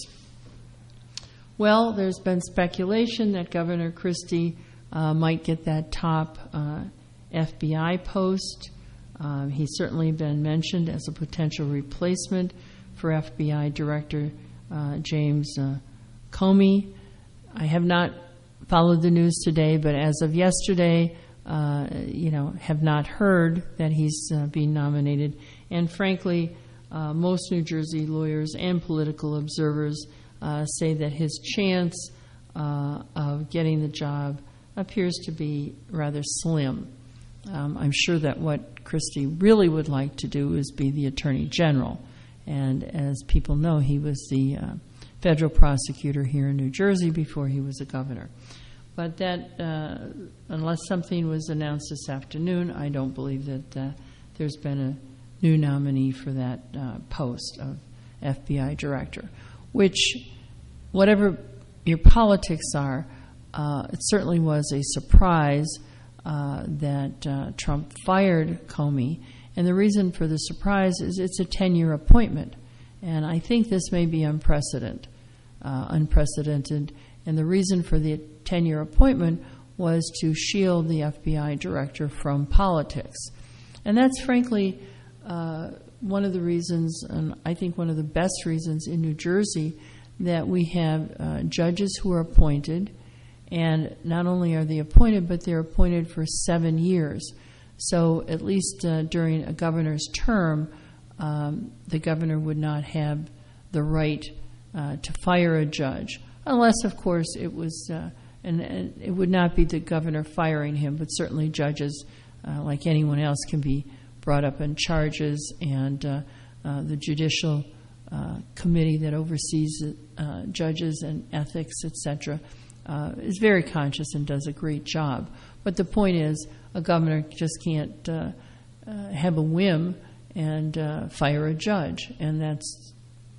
P: Well, there's been speculation that Governor Christie uh, might get that top uh, F B I post. Um, he's certainly been mentioned as a potential replacement for F B I Director uh, James uh, Comey. I have not followed the news today, but as of yesterday, uh, you know, have not heard that he's uh, being nominated. And frankly, uh, most New Jersey lawyers and political observers uh, say that his chance uh, of getting the job appears to be rather slim. Um, I'm sure that what Christie really would like to do is be the Attorney General. And as people know, he was the uh, federal prosecutor here in New Jersey before he was a governor. But that, uh, unless something was announced this afternoon, I don't believe that uh, there's been a new nominee for that uh, post of F B I Director, which, whatever your politics are, uh, it certainly was a surprise uh, that uh, Trump fired Comey. And the reason for the surprise is it's a ten-year appointment. And I think this may be unprecedented. Uh, unprecedented. And the reason for the ten-year appointment was to shield the F B I director from politics. And that's frankly uh, one of the reasons, and I think one of the best reasons in New Jersey, that we have uh, judges who are appointed. And not only are they appointed, but they're appointed for seven years. So at least uh, during a governor's term, um, the governor would not have the right uh, to fire a judge, unless, of course, it was, uh, and, and it would not be the governor firing him, but certainly judges, uh, like anyone else, can be brought up on charges, and uh, uh, the judicial uh, committee that oversees uh, judges and ethics, et cetera, uh, is very conscious and does a great job. But the point is, a governor just can't uh, uh, have a whim and uh, fire a judge. And that's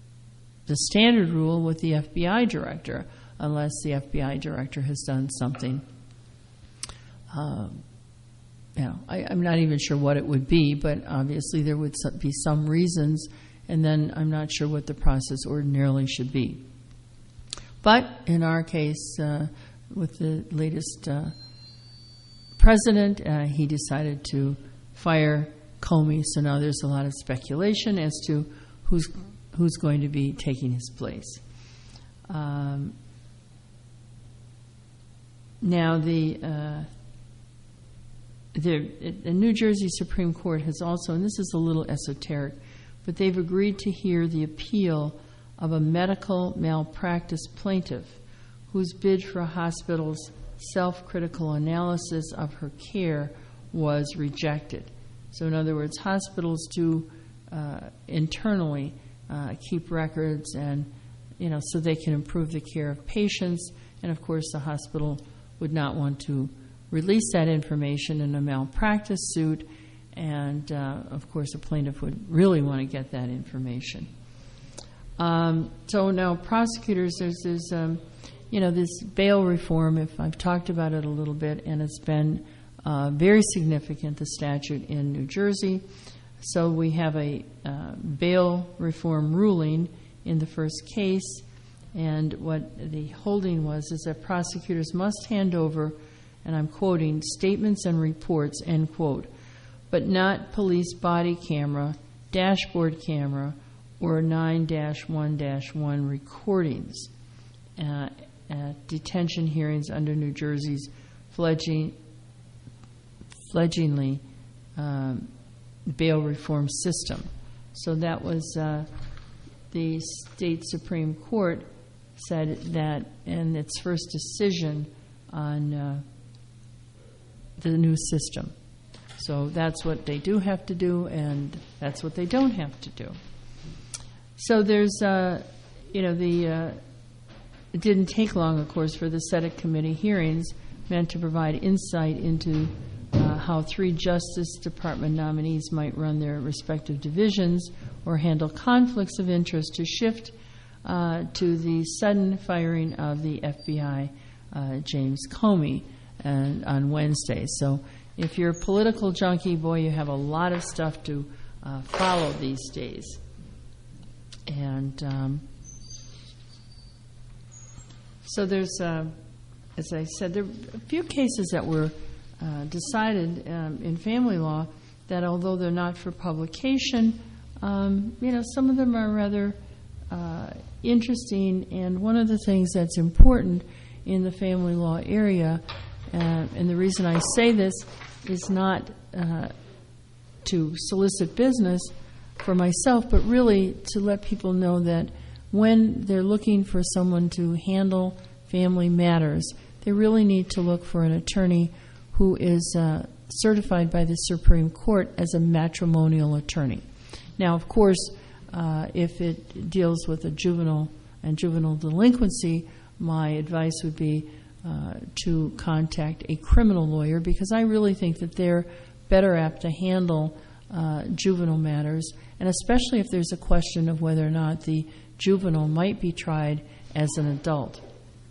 P: the standard rule with the F B I director, unless the F B I director has done something. Um, you know, I, I'm not even sure what it would be, but obviously there would be some reasons, and then I'm not sure what the process ordinarily should be. But in our case, uh, with the latest uh, president, uh, he decided to fire Comey, so now there's a lot of speculation as to who's who's going to be taking his place. Um, now, the, uh, the the New Jersey Supreme Court has also, and this is a little esoteric, but they've agreed to hear the appeal of a medical malpractice plaintiff whose bid for a hospital's self-critical analysis of her care was rejected. So in other words, hospitals do uh, internally uh, keep records, and you know, so they can improve the care of patients, and of course the hospital would not want to release that information in a malpractice suit, and uh, of course a plaintiff would really want to get that information. Um, so now prosecutors, there's this um, you know, this bail reform, if I've talked about it a little bit, and it's been uh, very significant, the statute in New Jersey. So we have a uh, bail reform ruling in the first case, and what the holding was is that prosecutors must hand over, and I'm quoting, statements and reports, end quote, but not police body camera, dashboard camera, or nine dash one dash one recordings uh, at detention hearings under New Jersey's fledgling, fledglingly um, bail reform system. So that was uh, the state Supreme Court said that in its first decision on uh, the new system. So that's what they do have to do, and that's what they don't have to do. So there's, uh, you know, the uh, it didn't take long, of course, for the Senate committee hearings meant to provide insight into uh, how three Justice Department nominees might run their respective divisions or handle conflicts of interest to shift uh, to the sudden firing of the F B I uh, James Comey and on Wednesday. So if you're a political junkie, boy, you have a lot of stuff to uh, follow these days. And um, so there's, uh, as I said, there are a few cases that were uh, decided um, in family law that although they're not for publication, um, you know, some of them are rather uh, interesting. And one of the things that's important in the family law area, uh, and the reason I say this is not uh, to solicit business for myself, but really to let people know that when they're looking for someone to handle family matters, they really need to look for an attorney who is uh, certified by the Supreme Court as a matrimonial attorney. Now, of course, uh, if it deals with a juvenile and juvenile delinquency, my advice would be uh, to contact a criminal lawyer, because I really think that they're better apt to handle uh, juvenile matters, and especially if there's a question of whether or not the juvenile might be tried as an adult.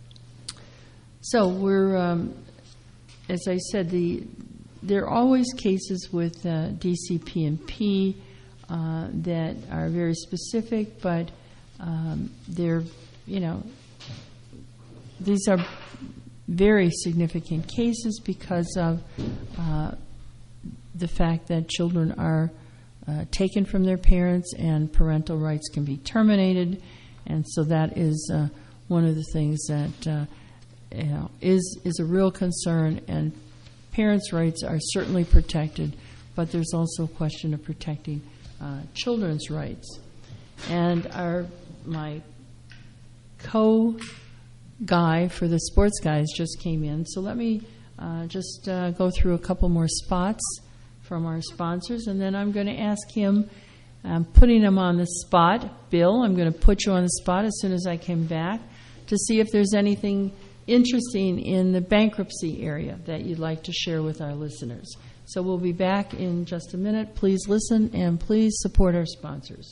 P: So we're, um, as I said, the there are always cases with uh, D C P and P uh, that are very specific, but um, they're, you know, these are very significant cases because of uh, the fact that children are uh, taken from their parents and parental rights can be terminated, and so that is uh, one of the things that uh, you know, is is a real concern. And parents' rights are certainly protected, but there's also a question of protecting uh, children's rights. And our my co guy for the sports guys just came in, so let me uh, just uh, go through a couple more spots from our sponsors, and then I'm going to ask him, I'm putting him on the spot, Bill, I'm going to put you on the spot as soon as I come back to see if there's anything interesting in the bankruptcy area that you'd like to share with our listeners. So we'll be back in just a minute. Please listen and please support our sponsors.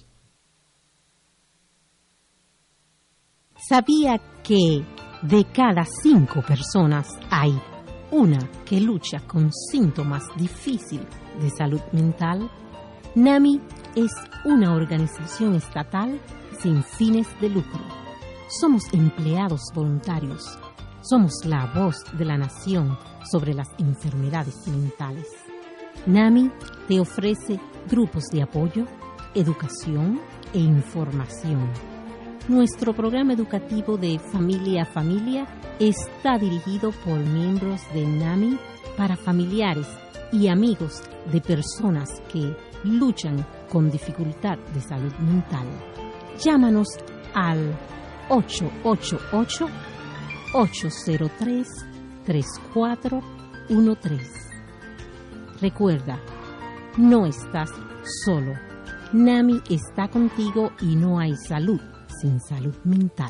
D: ¿Sabía que de cada cinco personas hay una que lucha con síntomas difíciles de salud mental? NAMI es una organización estatal sin fines de lucro. Somos empleados voluntarios. Somos la voz de la nación sobre las enfermedades mentales. NAMI te ofrece grupos de apoyo, educación e información. Nuestro programa educativo de Familia a Familia está dirigido por miembros de NAMI para familiares y amigos de personas que luchan con dificultad de salud mental. Llámanos al ocho ocho ocho, ocho cero tres, tres cuatro uno tres. Recuerda, no estás solo. NAMI está contigo y no hay salud sin salud mental.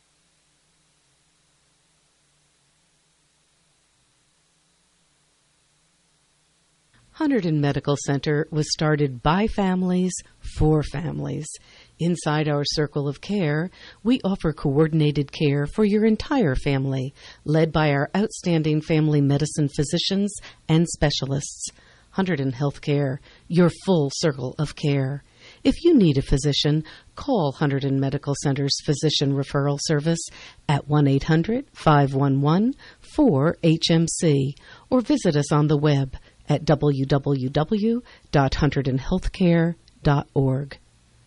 E: Hunterdon Medical Center was started by families for families. Inside our circle of care, we offer coordinated care for your entire family, led by our outstanding family medicine physicians and specialists. Hunterdon Healthcare, your full circle of care. If you need a physician, call Hunterdon Medical Center's Physician Referral Service at one eight hundred, five one one, four H M C or visit us on the web at w w w dot hunterdon healthcare dot org.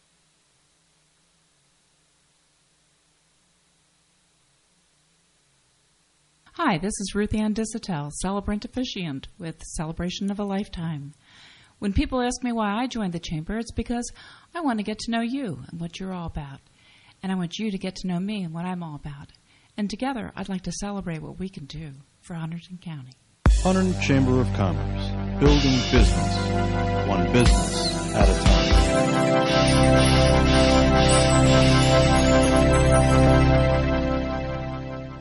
I: Hi, this is Ruth Ann Dissatel, celebrant officiant with Celebration of a Lifetime. When people ask me why I joined the Chamber, it's because I want to get to know you and what you're all about. And I want you to get to know me and what I'm all about. And together, I'd like to celebrate what we can do for Hunterdon County.
T: Hunterdon Chamber of Commerce, building business, one business at a time.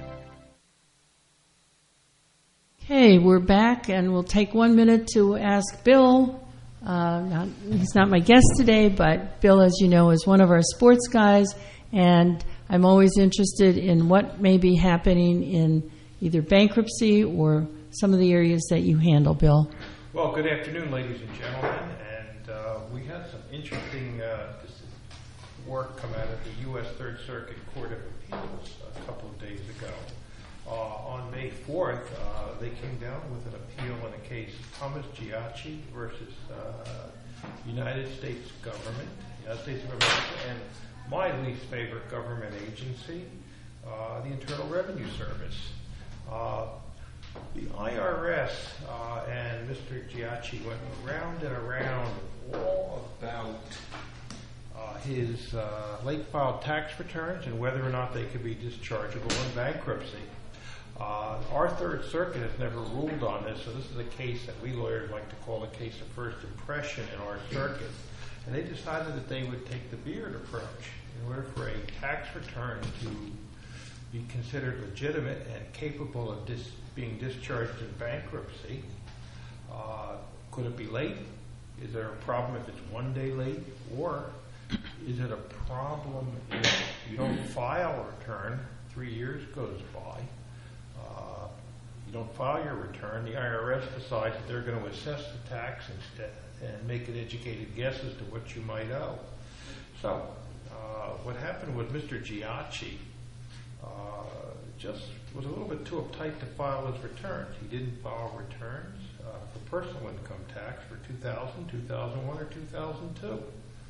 P: Okay, we're back, and we'll take one minute to ask Bill. Uh, not, he's not my guest today, but Bill, as you know, is one of our sports guys, and I'm always interested in what may be happening in either bankruptcy or some of the areas that you handle, Bill.
K: Well, good afternoon, ladies and gentlemen, and uh, we had some interesting uh, work come out of the U S Third Circuit Court of Appeals a couple of days ago. Uh, on May fourth, uh, they came down with an appeal in a case, Thomas Giacchi versus uh, United States government, United States of America, and my least favorite government agency, uh, the Internal Revenue Service. Uh, the I R S uh, and Mister Giacchi went around and around all about uh, his uh, late filed tax returns and whether or not they could be dischargeable in bankruptcy. Uh, our Third Circuit has never ruled on this, so this is a case that we lawyers like to call a case of first impression in our circuit. And they decided that they would take the Beard approach. In order for a tax return to be considered legitimate and capable of dis- being discharged in bankruptcy, uh, could it be late? Is there a problem if it's one day late? Or is it a problem if you don't file a return, three years goes by, uh, you don't file your return, the I R S decides that they're going to assess the tax instead and make an educated guess as to what you might owe. So, uh, what happened with Mister Giacchi uh, just was a little bit too uptight to file his returns. He didn't file returns uh, for personal income tax for two thousand, two thousand one, or two thousand two.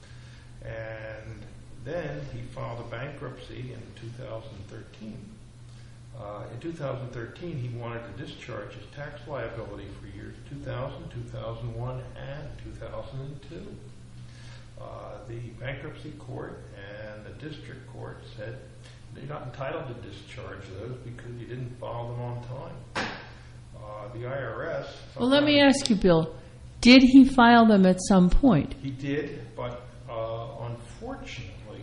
K: And then he filed a bankruptcy in two thousand thirteen. Uh, in two thousand thirteen, he wanted to discharge his tax liability for years two thousand, two thousand one, and two thousand two. Uh, the bankruptcy court and the district court said they're not entitled to discharge those because you didn't file them on time. Uh, the I R S...
P: Well, let me ask you, Bill, did he file them at some point?
K: He did, but uh, unfortunately,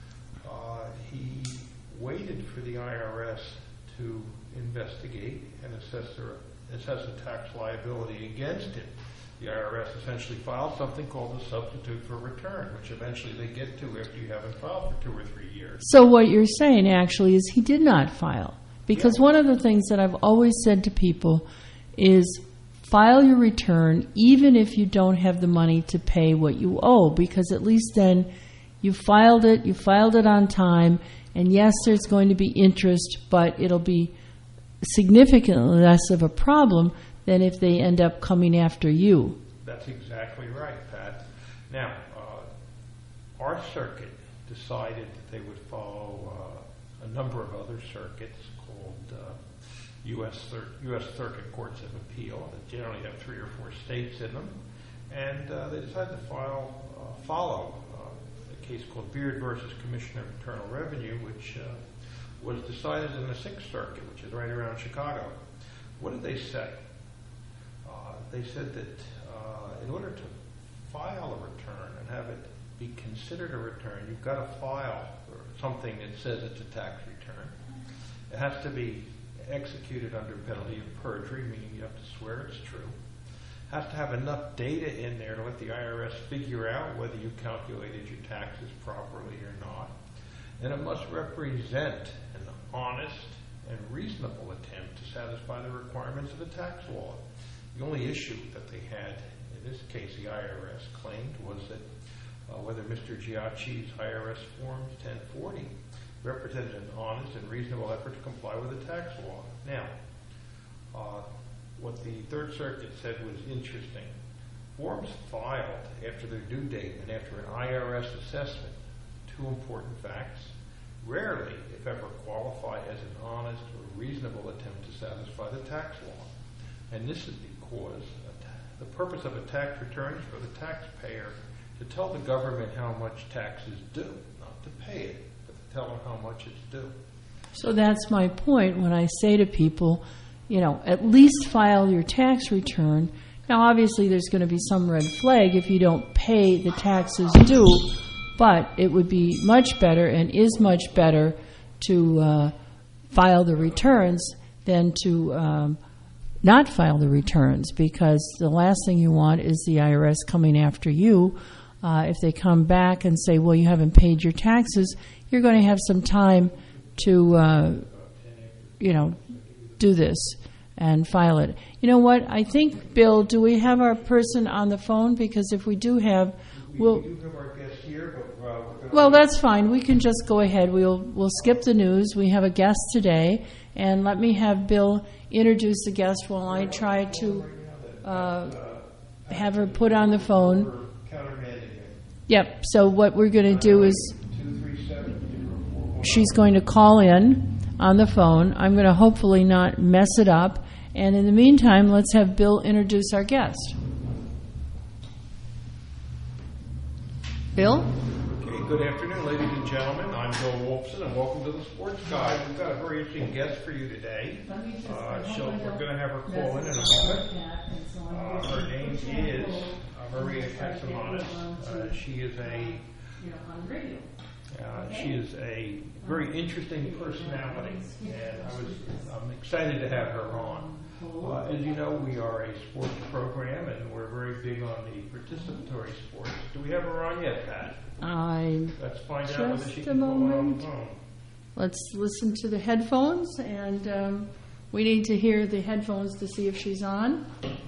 K: uh, he waited for the I R S to investigate and assess, their, assess the tax liability against him. The I R S essentially filed something called a substitute for return, which eventually they get to after you haven't filed for two or three years.
P: So what you're saying actually is he did not file. Because
K: Yeah.
P: one of the things that I've always said to people is file your return even if you don't have the money to pay what you owe, because at least then you filed it, you filed it on time, and yes, there's going to be interest, but it'll be significantly less of a problem than if they end up coming after you.
K: That's exactly right, Pat. Now, uh, our circuit decided that they would follow uh, a number of other circuits called uh, U S Thir- U S Circuit Courts of Appeal that generally have three or four states in them, and uh, they decided to file, uh, follow uh, a case called Beard versus Commissioner of Internal Revenue, which uh, was decided in the Sixth Circuit, which is right around Chicago. What did they say? Uh, they said that uh, in order to file a return and have it be considered a return, you've got to file something that says it's a tax return. It has to be executed under penalty of perjury, meaning you have to swear it's true. It has to have enough data in there to let the I R S figure out whether you calculated your taxes properly or not. And it must represent an honest and reasonable attempt to satisfy the requirements of the tax law. The only issue that they had in this case, the I R S claimed, was that uh, whether Mister Giacchi's I R S Form ten forty represented an honest and reasonable effort to comply with the tax law. Now, uh, what the Third Circuit said was interesting. Forms filed after their due date and after an I R S assessment, two important facts, rarely, if ever, qualify as an honest or reasonable attempt to satisfy the tax law. And this is because the purpose of a tax return is for the taxpayer to tell the government how much tax is due, not to pay it, but to tell them how much it's due.
P: So that's my point when I say to people, you know, at least file your tax return. Now, obviously, there's going to be some red flag if you don't pay the taxes due, but it would be much better and is much better to uh, file the returns than to um, not file the returns, because the last thing you want is the I R S coming after you. Uh, if they come back and say, well, you haven't paid your taxes, you're going to have some time to, uh, you know, do this and file it. You know what? I think, Bill, do we have our person on the phone? Because if we do have, we'll...
K: We do have our guest here, but... Uh, we're
P: well, that's fine. We can just go ahead. We'll we'll skip the news. We have a guest today. And let me have Bill introduce the guest while I try to uh, have her put on the phone. Yep. So what we're going to do is she's going to call in on the phone. I'm going to hopefully not mess it up. And in the meantime, let's have Bill introduce our guest. Bill?
K: Okay, good afternoon, ladies and gentlemen. I'm Bill Wolfson, and welcome to the Sports Guide. We've got a very interesting guest for you today. Uh, she'll, we're going to have her call in in a moment. Uh, her name is uh, Maria Katsoumanis. Uh, she is a uh, she is a very interesting personality, and I was I'm excited to have her on. Uh, as you know, we are a sports program, and we're very big on the participatory sports. Do we have her on yet, Pat?
P: I
K: Let's find
P: just
K: out whether she
P: a
K: can call on
P: moment.
K: the phone.
P: Let's listen to the headphones, and um, we need to hear the headphones to see if she's on.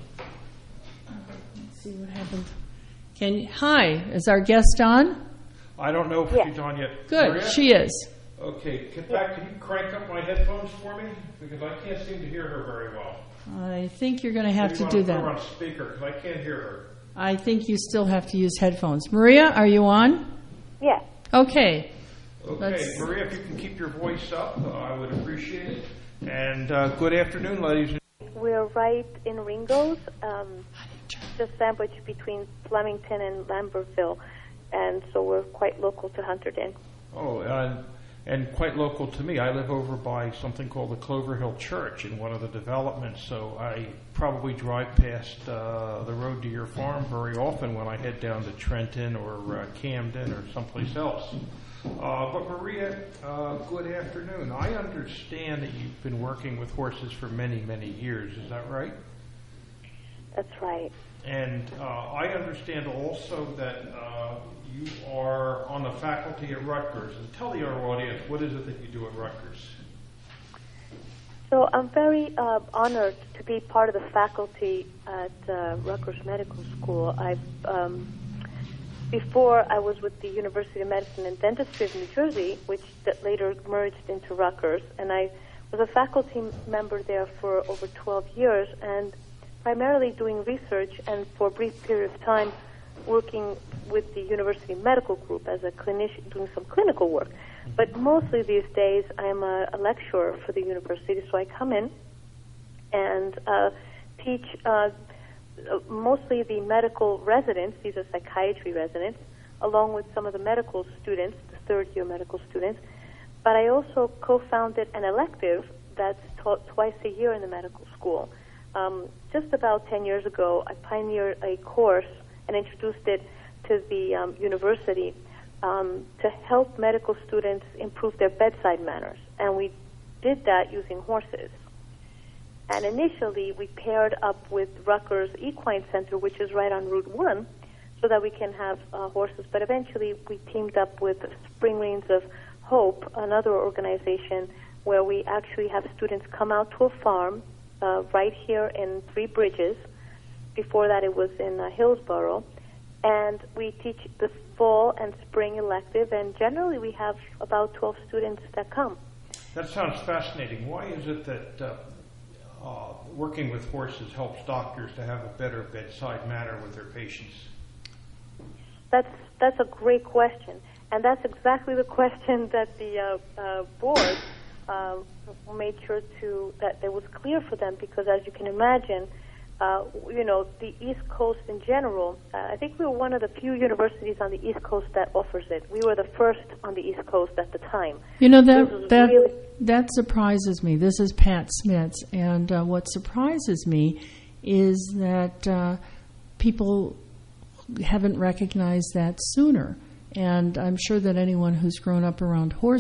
P: Let's see what happened. Can you, hi, is our guest on?
K: I don't know if
P: Yeah.
K: she's on yet.
P: Good,
K: Maria?
P: she is.
K: Okay, in fact, can you crank up my headphones for me? Because I can't seem to hear her very well.
P: I think you're going to have
K: Maybe
P: to
K: you
P: do
K: wanna put her
P: that.
K: on speaker, because I can't hear her.
P: I think you still have to use headphones. Maria, are you on?
H: Yeah.
P: Okay.
K: Okay,
P: Let's-
K: Maria, if you can keep your voice up, uh, I would appreciate it. And uh, good afternoon, ladies and
H: We're right in Ringo's, um, just sandwiched between Flemington and Lambertville, and so we're quite local to Hunterdon.
K: Oh, uh, and quite local to me. I live over by something called the Clover Hill Church in one of the developments, so I probably drive past uh, the road to your farm very often when I head down to Trenton or uh, Camden or someplace else. Uh, but Maria, uh, good afternoon. I understand that you've been working with horses for many, many years. Is that right?
H: That's right.
K: And uh, I understand also that uh, you are on the faculty at Rutgers. And tell the our audience, what is it that you do at Rutgers?
H: So I'm very uh, honored to be part of the faculty at uh, Rutgers Medical School. I've um, before I was with the University of Medicine and Dentistry of New Jersey, which that later merged into Rutgers, and I was a faculty member there for over twelve years, and primarily doing research, and for a brief period of time working with the University Medical Group as a clinician, doing some clinical work. But mostly these days, I'm a, a lecturer for the university, so I come in and uh, teach uh, mostly the medical residents, these are psychiatry residents, along with some of the medical students, the third-year medical students. But I also co-founded an elective that's taught twice a year in the medical school. Um, just about ten years ago, I pioneered a course and introduced it to the um, university um, to help medical students improve their bedside manners. And we did that using horses. And initially, we paired up with Rutgers Equine Center, which is right on Route one, so that we can have uh, horses. But eventually, we teamed up with Spring Reins of Hope, another organization, where we actually have students come out to a farm uh, right here in Three Bridges. Before that, it was in uh, Hillsborough. And we teach the fall and spring elective, and generally we have about twelve students that come.
K: That sounds fascinating. Why is it that uh, uh, working with horses helps doctors to have a better bedside manner with their patients?
H: That's that's a great question, and that's exactly the question that the uh, uh, board uh, made sure to that it was clear for them, because as you can imagine, uh, you know, the East Coast in general, uh, I think we were one of the few universities on the East Coast that offers it. We were the first on the East Coast at the time.
P: You know,
H: This was
P: that that
H: really
P: that surprises me. This is Pat Smits, and uh, what surprises me is that uh, people haven't recognized that sooner. And I'm sure that anyone who's grown up around horses